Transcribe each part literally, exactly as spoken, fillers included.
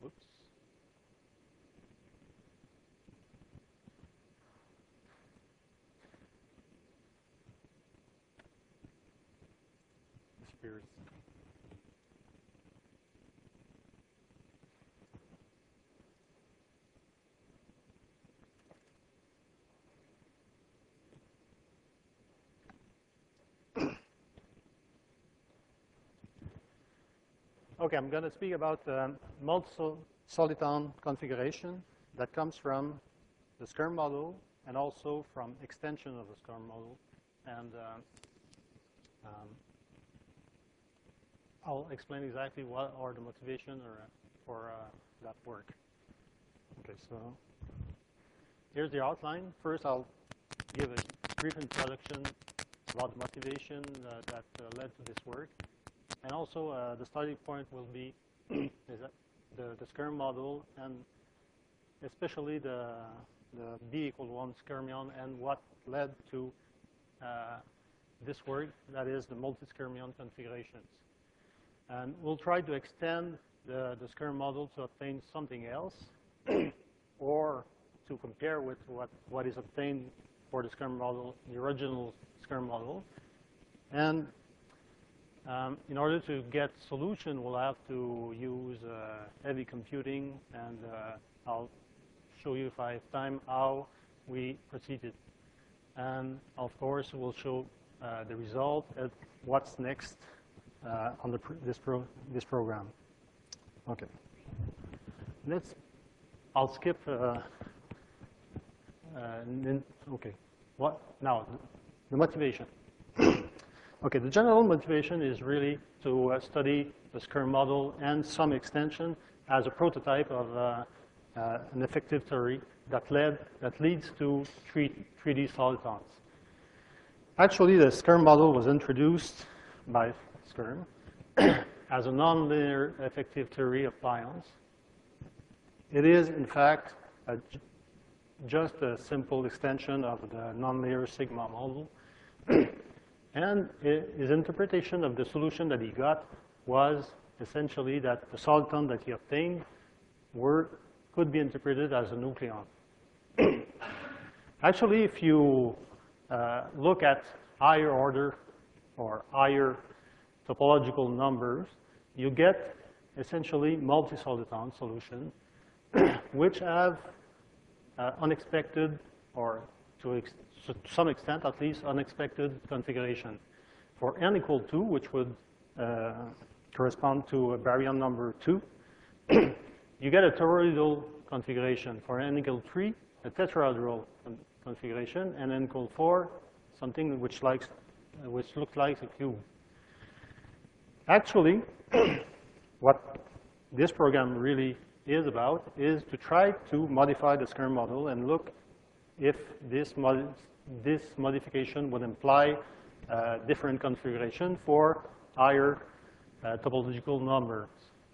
Whoops. Disappears. Okay, I'm going to speak about um, multi-soliton configuration that comes from the SCRM model and also from extension of the SCRM model. And uh, um, I'll explain exactly what are the motivation or, for uh, that work. Okay, so here's the outline. First, I'll give a brief introduction about the motivation uh, that uh, led to this work. And also, uh, the starting point will be is that the, the SCRM model, and especially the, the B equal one skyrmion, and what led to uh, this work, that is the multi-skyrmion configurations. And we'll try to extend the, the SCRM model to obtain something else, or to compare with what, what is obtained for the SCRM model, the original SCRM model. And Um, in order to get solution, we'll have to use uh, heavy computing, and uh, I'll show you if I have time how we proceeded. And of course, we'll show uh, the result and what's next uh, on the pr this pro this program. Okay. Let's. I'll skip. Uh, uh, okay. What now? The motivation. Okay, the general motivation is really to uh, study the SCRM model and some extension as a prototype of uh, uh, an effective theory that led that leads to three D solitons. Actually, the SCRM model was introduced by SCRM as a nonlinear effective theory of pions. It is, in fact, a, just a simple extension of the nonlinear sigma model. And his interpretation of the solution that he got was essentially that the soliton that he obtained were, could be interpreted as a nucleon. Actually, if you uh, look at higher order or higher topological numbers, you get essentially multi-soliton solutions, which have uh, unexpected, or to ex So to some extent, at least, unexpected configuration. For n equal two, which would uh, correspond to a baryon number two, you get a toroidal configuration. For n equal three, a tetrahedral con configuration, and n equal four, something which likes, uh, which looks like a cube. Actually, what this program really is about is to try to modify the SCRM model and look if this mod this modification would imply uh, different configuration for higher uh, topological numbers.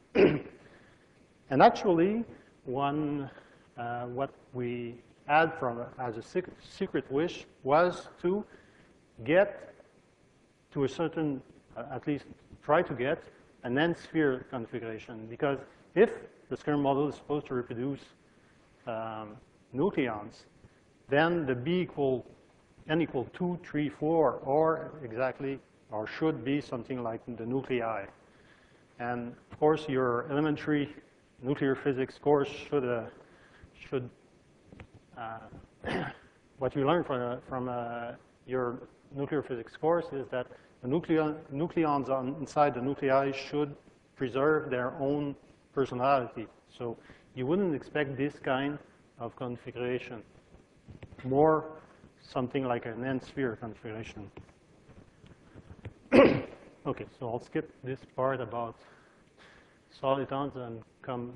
And actually, one uh, what we had from as a sec secret wish was to get to a certain, uh, at least try to get an n-sphere configuration, because if the SCRM model is supposed to reproduce um, nucleons, then the B equal n equal two, three, four, or exactly, or should be something like the nuclei. And of course, your elementary nuclear physics course should uh, should uh, what you learn from uh, from uh, your nuclear physics course is that the nucleon nucleons on inside the nuclei should preserve their own personality. So you wouldn't expect this kind of configuration. More something like an n-sphere configuration. Okay, so I'll skip this part about solitons and come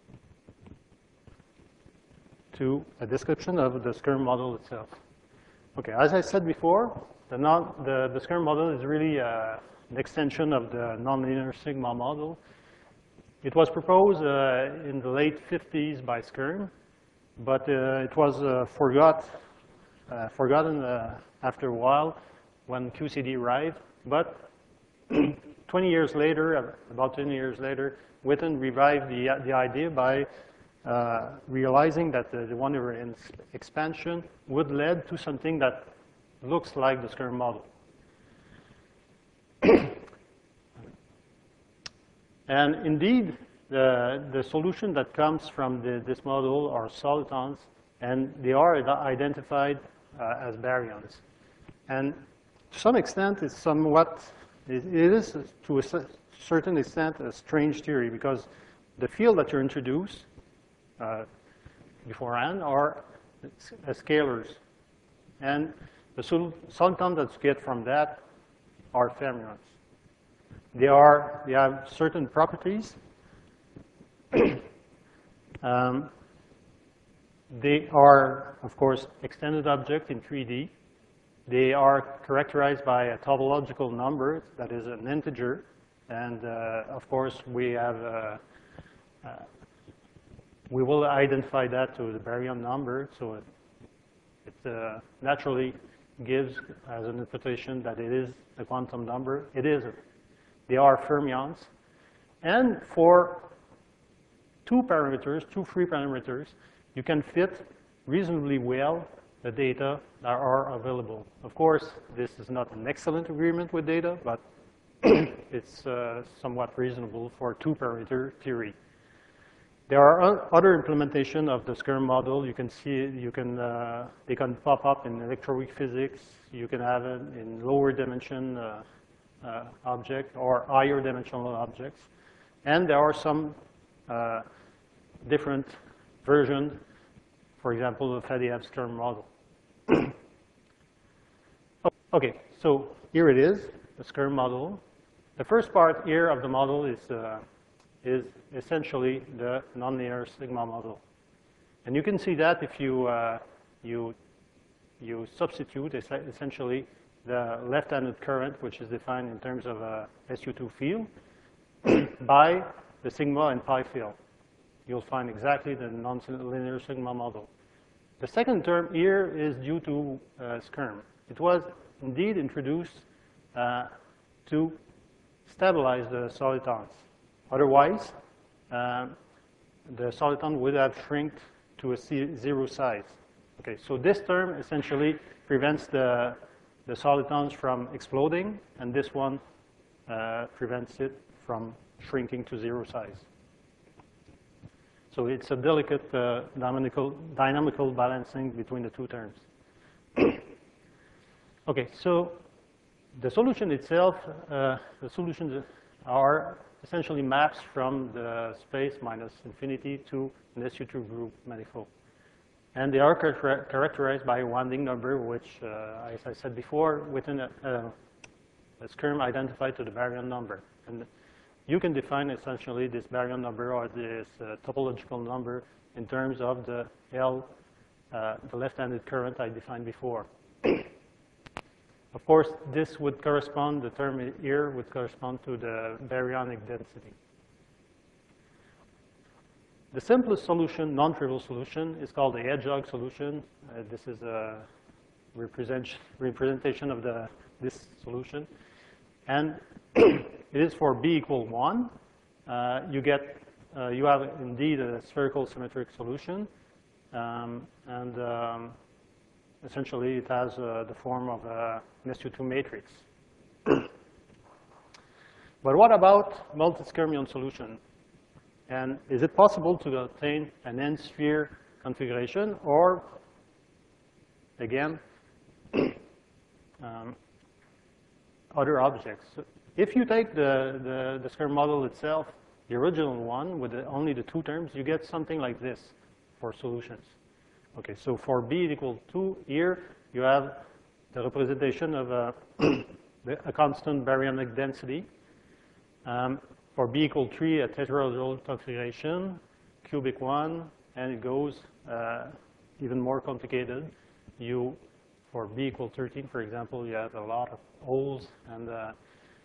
to a description of the SCRM model itself. Okay, as I said before, the, non, the, the SCRM model is really uh, an extension of the nonlinear sigma model. It was proposed uh, in the late fifties by SCRM, but uh, it was uh, forgot, uh, forgotten uh, after a while when Q C D arrived. But twenty years later, about twenty years later, Witten revived the, the idea by uh, realizing that the, the one over n expansion would lead to something that looks like the Skyrm model. And indeed, the, the solution that comes from the, this model are solitons, and they are identified uh, as baryons. And to some extent, it's somewhat, it, it is to a certain extent a strange theory, because the field that you introduce uh, beforehand are uh, scalars. And the sol solitons that you get from that are fermions. They are, they have certain properties. um, they are, of course, extended objects in three D. They are characterized by a topological number that is an integer. And, uh, of course, we have, uh, uh, we will identify that to the baryon number. So it, it uh, naturally gives as an interpretation that it is a quantum number. It is. They are fermions. And for two parameters, two free parameters, you can fit reasonably well the data that are available. Of course, this is not an excellent agreement with data, but it's uh, somewhat reasonable for two-parameter theory. There are other implementation of the Skyrm model. You can see, you can, uh, they can pop up in electroweak physics. You can have it in lower dimension uh, uh, object or higher dimensional objects. And there are some uh, different versions, for example, the Faddeev Skyrm model. Okay, so here it is, the Skyrm model. The first part here of the model is, uh, is essentially the nonlinear sigma model. And you can see that if you, uh, you, you substitute essentially the left-handed current, which is defined in terms of a S U two field, by the sigma and pi field. You'll find exactly the nonlinear sigma model. The second term here is due to uh, Skyrm. It was indeed introduced uh, to stabilize the solitons. Otherwise, uh, the soliton would have shrinked to a zero size. Okay, so this term essentially prevents the, the solitons from exploding, and this one uh, prevents it from shrinking to zero size. So it's a delicate uh, dynamical, dynamical balancing between the two terms. Okay, so the solution itself, uh, the solutions are essentially maps from the space minus infinity to an S U two group manifold. And they are char characterized by a Wanding number, which, uh, as I said before, within a, uh, a Skyrm identified to the baryon number. And you can define essentially this baryon number or this uh, topological number in terms of the L, uh, the left-handed current I defined before. Of course, this would correspond, the term here would correspond to the baryonic density. The simplest solution, non-trivial solution, is called the Hedgehog solution. Uh, this is a represent, representation of the, this solution. And it is for B equal one. Uh, you get, uh, you have indeed a spherical symmetric solution. Um, and um, essentially, it has uh, the form of uh, an S U two matrix. But what about multi-Skyrmion solution? And is it possible to obtain an n-sphere configuration, or, again, um, other objects? If you take the, the, the Skyrm model itself, the original one, with the, only the two terms, you get something like this for solutions. Okay, so for B equal two, here you have the representation of a, a constant baryonic density. Um, for B equal three, a tetrahedral configuration, cubic one, and it goes uh, even more complicated. You, for B equal thirteen, for example, you have a lot of holes, and uh,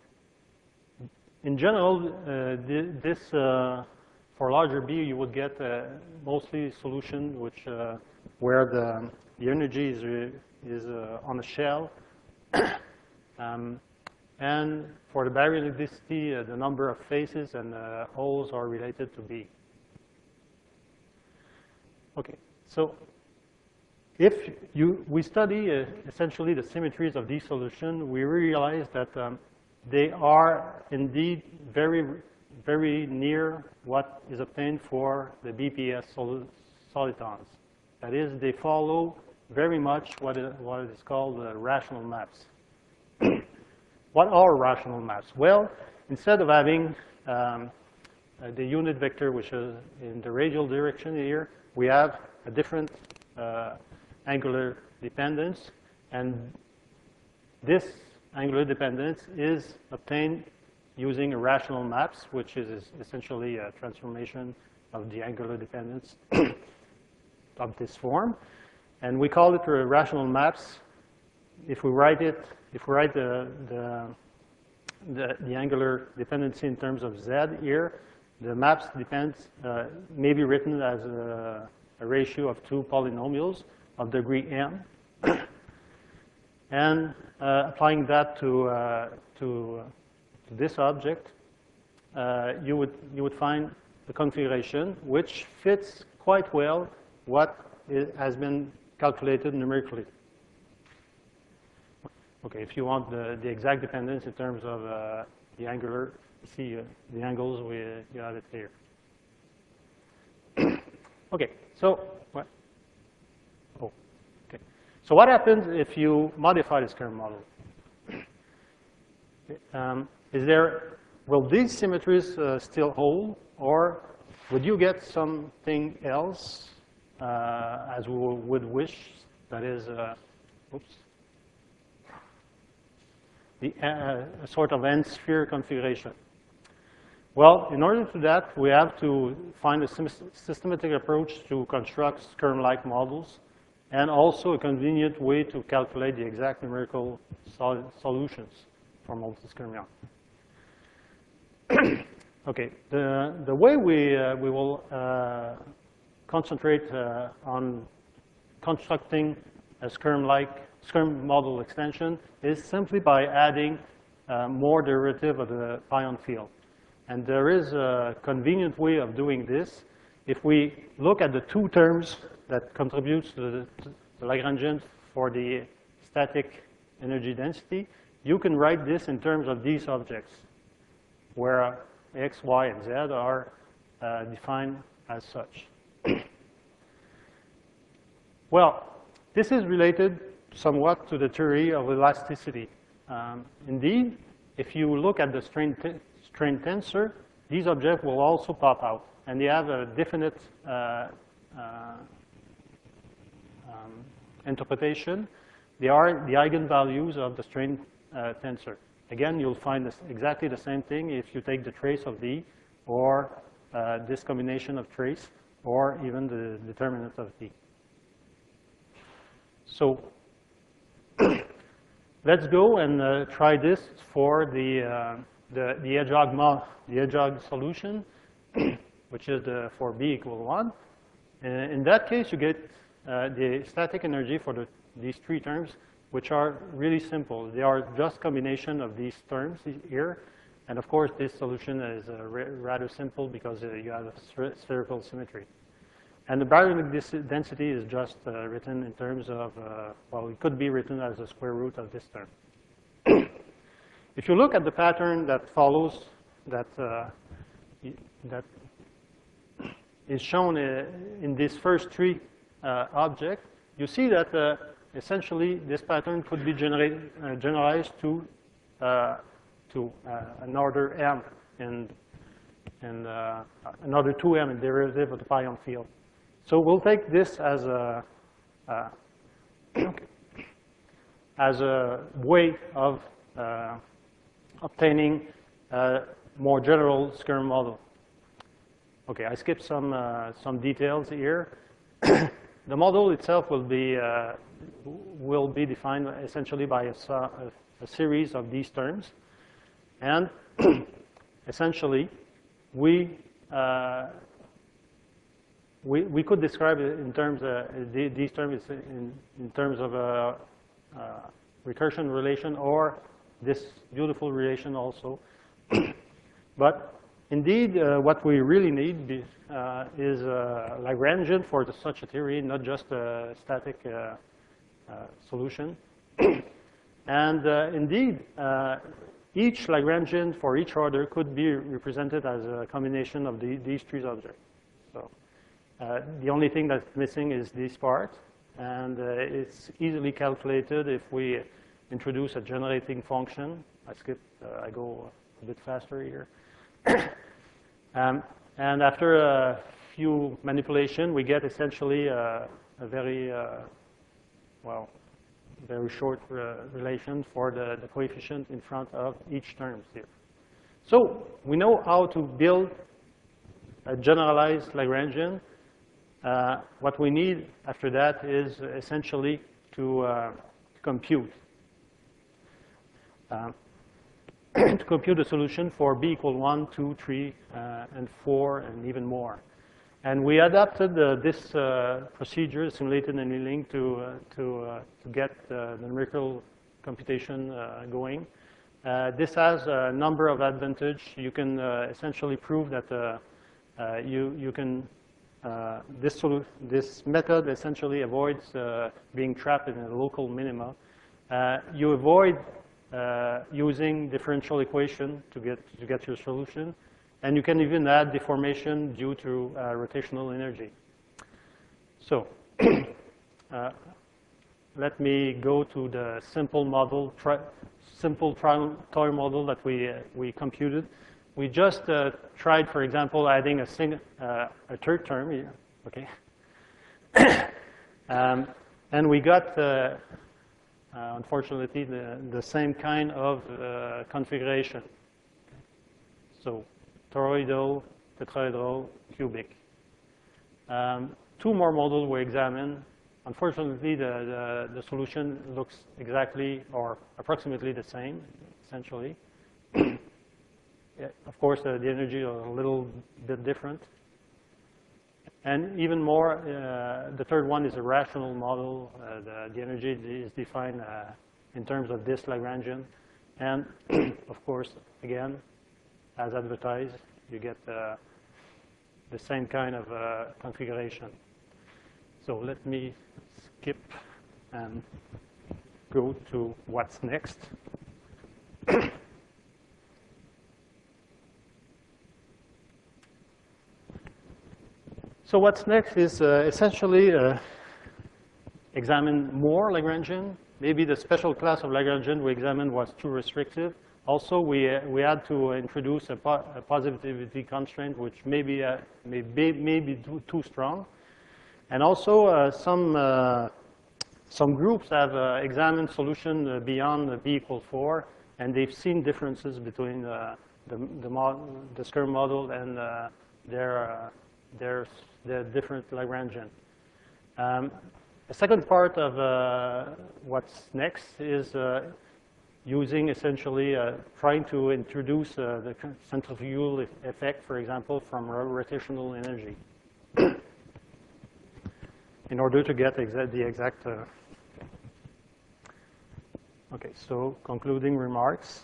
in general, uh, this uh, for larger B, you would get uh, mostly solution which uh, where the, the energy is, is uh, on the shell. um, And for the baryonycticity, uh, the number of faces and uh, holes are related to B. Okay, so if you, we study uh, essentially the symmetries of these solutions, we realize that um, they are indeed very, very near what is obtained for the B P S sol solitons. That is, they follow very much what is, what is called uh, rational maps. What are rational maps? Well, instead of having um, uh, the unit vector, which is in the radial direction here, we have a different uh, angular dependence, and this angular dependence is obtained using rational maps, which is essentially a transformation of the angular dependence of this form. And we call it uh, rational maps. If we write it, if we write the, the, the, the angular dependency in terms of Z here, the maps depends, uh, may be written as a, a ratio of two polynomials of degree n. And uh, applying that to, uh, to, to this object, uh, you, would, you would find the configuration which fits quite well what is, has been calculated numerically. Okay, if you want the, the exact dependence in terms of uh, the angular, see uh, the angles, we, you have it here. Okay, so, what? Oh, okay. So what happens if you modify this current model? Um, is there, will these symmetries uh, still hold, or would you get something else uh, as we would wish, that is, uh, oops, the uh, a sort of n-sphere configuration? Well, in order to do that, we have to find a systematic approach to construct Scherm-like models, and also a convenient way to calculate the exact numerical sol solutions for multi-Schermion. Okay, the, the way we, uh, we will uh, concentrate uh, on constructing a Scherm-like Scherm model extension is simply by adding uh, more derivative of the pion field. And there is a convenient way of doing this. If we look at the two terms that contributes to the, to the Lagrangian for the static energy density, you can write this in terms of these objects, where x, y, and z are uh, defined as such. Well, this is related somewhat to the theory of elasticity. Um, indeed, if you look at the strain, strain tensor, these objects will also pop out, and they have a definite uh, uh, um, interpretation. They are the eigenvalues of the strain uh, tensor. Again, you'll find this exactly the same thing if you take the trace of D, or uh, this combination of trace, or even the determinant of D. So let's go and uh, try this for the uh, the the Hedgehog mod, the Hedgehog solution, which is the for B equal one. Uh, in that case, you get uh, the static energy for the these three terms, which are really simple. They are just combination of these terms here, and of course, this solution is uh, rather simple because uh, you have a spherical symmetry. And the baryonic density is just uh, written in terms of, uh, well, it could be written as a square root of this term. If you look at the pattern that follows, that, uh, that is shown uh, in these first three uh, objects, you see that uh, essentially this pattern could be generated, uh, generalized to, uh, to uh, an order m and, and uh, another two m in derivative of the pion field. So we'll take this as a, uh, as a way of uh, obtaining a more general Scherm model. Okay, I skipped some, uh, some details here. The model itself will be, uh, will be defined essentially by a, a, a series of these terms. And essentially, we uh, We, we could describe it in terms of, the, these terms in, in terms of a, a recursion relation or this beautiful relation also. But indeed, uh, what we really need be, uh, is a Lagrangian for the, such a theory, not just a static uh, uh, solution. And uh, indeed, uh, each Lagrangian for each order could be represented as a combination of the, these three objects. So uh, the only thing that's missing is this part, and uh, it's easily calculated if we introduce a generating function. I skip, uh, I go a bit faster here. um, and after a few manipulation, we get essentially a, a very, uh, well, very short uh, relation for the, the coefficient in front of each term here. So we know how to build a generalized Lagrangian. Uh, what we need after that is essentially to uh, compute. Uh, to compute a solution for b equal one, two, three, uh, and four, and even more. And we adapted uh, this uh, procedure, simulated annealing, to, uh, to, uh, to get uh, the numerical computation uh, going. Uh, this has a number of advantages. You can uh, essentially prove that uh, uh, you, you can, uh, this, this method essentially avoids uh, being trapped in a local minima. Uh, you avoid uh, using differential equation to get, to get your solution. And you can even add deformation due to uh, rotational energy. So uh, let me go to the simple model, tri simple toy model that we, uh, we computed. We just uh, tried, for example, adding a, sing uh, a third term here, okay? um, and we got, uh, uh, unfortunately, the, the same kind of uh, configuration. So toroidal, tetrahedral, cubic. Um, two more models were examined. Unfortunately, the, the, the solution looks exactly or approximately the same, essentially. Yeah, of course, uh, the energy are a little bit different. And even more, uh, the third one is a rational model. Uh, the, the energy is defined uh, in terms of this Lagrangian. And, of course, again, as advertised, you get uh, the same kind of uh, configuration. So let me skip and go to what's next. So what's next is uh, essentially uh, examine more Lagrangian. Maybe the special class of Lagrangian we examined was too restrictive. Also, we, uh, we had to introduce a, po a positivity constraint, which maybe, uh, may be, may be too, too strong. And also, uh, some, uh, some groups have uh, examined solution uh, beyond uh, b equals four, and they've seen differences between uh, the, the, mod the Skirm model and uh, their, uh, their, their different Lagrangian. Um, the second part of uh, what's next is uh, using essentially uh, trying to introduce uh, the centrifugal effect, for example, from rotational energy in order to get exa the exact. Uh... Okay, so concluding remarks.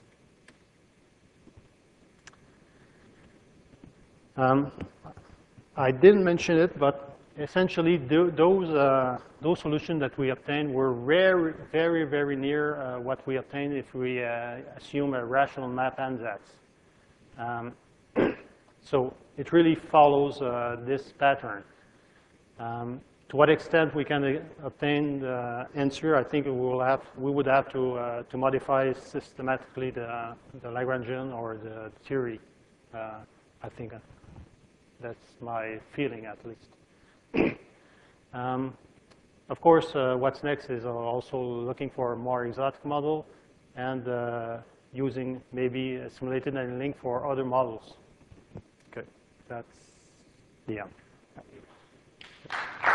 Um, I didn't mention it, but essentially th those, uh, those solutions that we obtained were very, very, very near uh, what we obtained if we uh, assume a rational map ansatz. Um, so it really follows uh, this pattern. Um, to what extent we can uh, obtain the answer, I think we, will have, we would have to, uh, to modify systematically the, the Lagrangian or the theory. Uh, I think that's my feeling, at least. um, of course, uh, what's next is also looking for a more exotic model and uh, using maybe a simulated annealing for other models. Okay, that's the end.